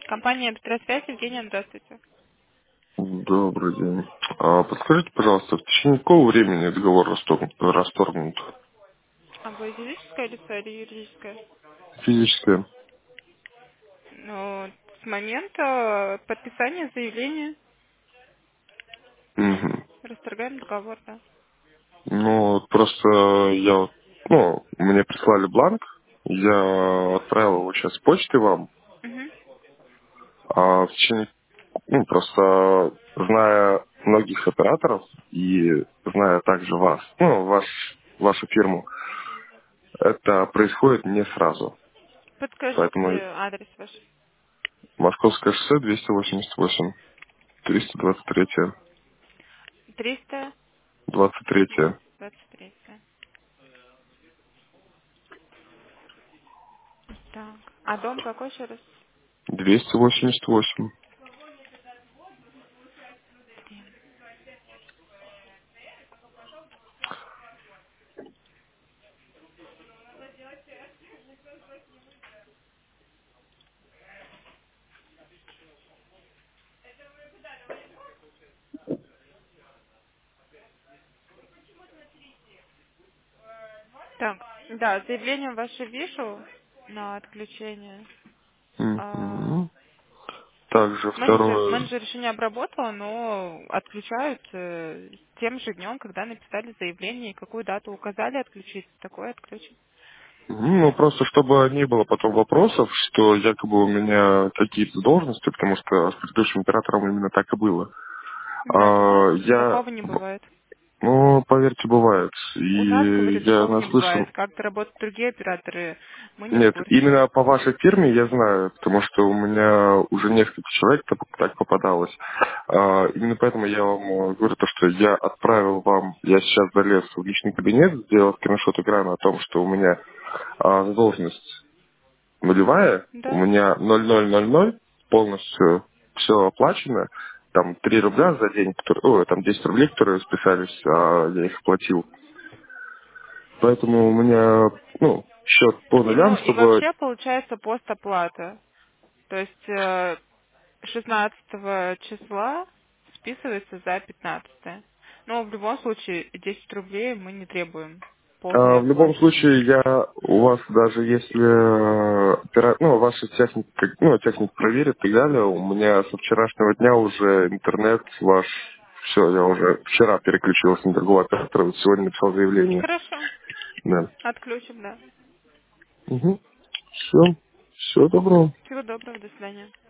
Компания «Петросвязь», Евгения, здравствуйте. Добрый день. Подскажите, пожалуйста, в течение какого времени договор расторгнут? А вы физическое лицо или юридическое? Физическое. Ну, с момента подписания заявления Мгм. расторгаем договор, да. Ну, вот просто мне прислали бланк, я отправил его сейчас почтой вам, Мгм. а в течение, просто зная многих операторов и зная также вас, вашу фирму, это происходит не сразу. Поэтому Подскажите адрес ваш. Московское шоссе 288, 323, 323. 23. Так. А дом какой еще раз? 288. Так, да, заявление ваше вижу на отключение. А, Мгм. Также второе. менеджер еще не обработала, но отключают тем же днем, когда написали заявление, и какую дату указали отключить, такое отключить. Ну, просто чтобы не было потом вопросов, что якобы у меня какие-то должности, потому что с предыдущим оператором именно так и было. Нет, у нас Я, такого не бывает. поверьте, бывает. У нас, И говорю, я такого не наслышан. бывает. Как-то работают другие операторы, мы не в Нет, курсе. именно по вашей фирме я знаю, потому что у меня уже несколько человек так попадалось. Именно поэтому я вам говорю то, что я отправил вам, я сейчас залез в личный кабинет, сделал скриншот экрана о том, что у меня задолженность нулевая, у Да. меня 0000, полностью все оплачено, там 3 рубля за день, там 10 рублей, которые списались, я их оплатил. Поэтому у меня, счет по нулям, И чтобы. вообще получается постоплата. То есть 16 числа списывается за 15. Но в любом случае 10 рублей мы не требуем полной В любом оплаты. случае, у вас даже если ваши техник проверит и так далее, у меня со вчерашнего дня уже интернет ваш, все, я уже вчера переключился на другого оператора, вот сегодня написал заявление. Хорошо. Да. Отключим, да. Угу. Все. Всего доброго. Всего доброго, до свидания.